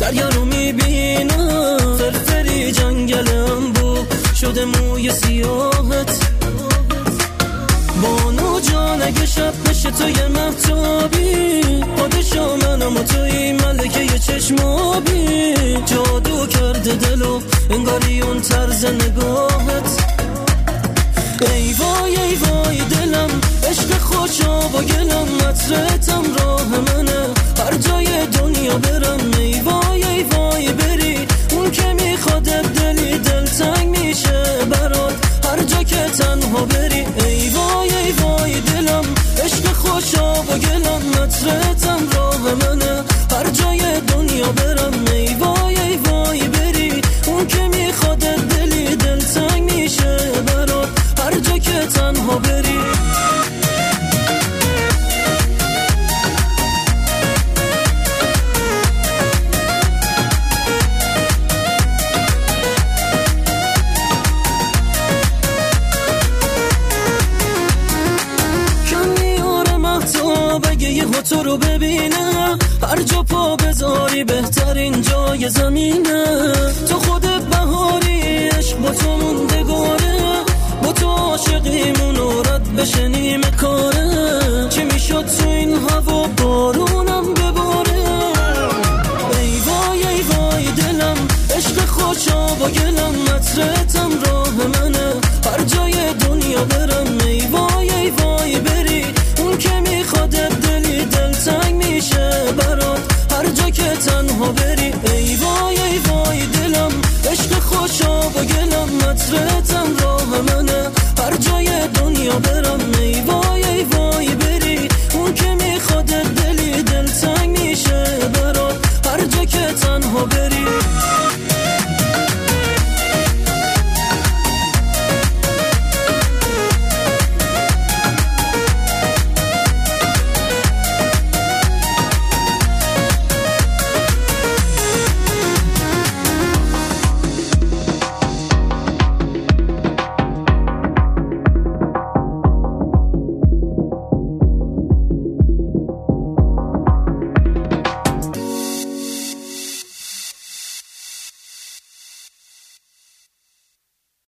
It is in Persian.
دریا رو میبینم، فرفری جنگلم بود شده موی سیاهت. بانو جان اگه شب بشه تو یه مهتابی، پادشا منم و توی ملکه یه چشمابی. جادو کرده دلو انگاری اون طرز نگاهت. ای وای ای وای دلم، عشق خوشا با گلم، مطرتم راه منه هر جای دنیا برم. ای وای ای وای بری، اون که میخوادت دلی دلتنگ میشه برات هر جا که تنها بری. ای وای ای وای دلم، عشق خوشا با گلم، مطرتم راه منه هر جای دنیا برم. ای وای ای وای بری، اون که میخوادت دلی دلتنگ میشه برات هر جا که تنها بری. تو رو ببینم هر جا پا بذاری بهترین جای زمینه. تو خودت بهاری، عشق با تو موندگاره، با تو عاشقیمون و رد بشه نیمه کاره. چی میشد تو این هوا بارونم بباره. ای وای ای وای دلم، عشق خوشا با گلم، مطرتم راه منه هر جای دنیا برم.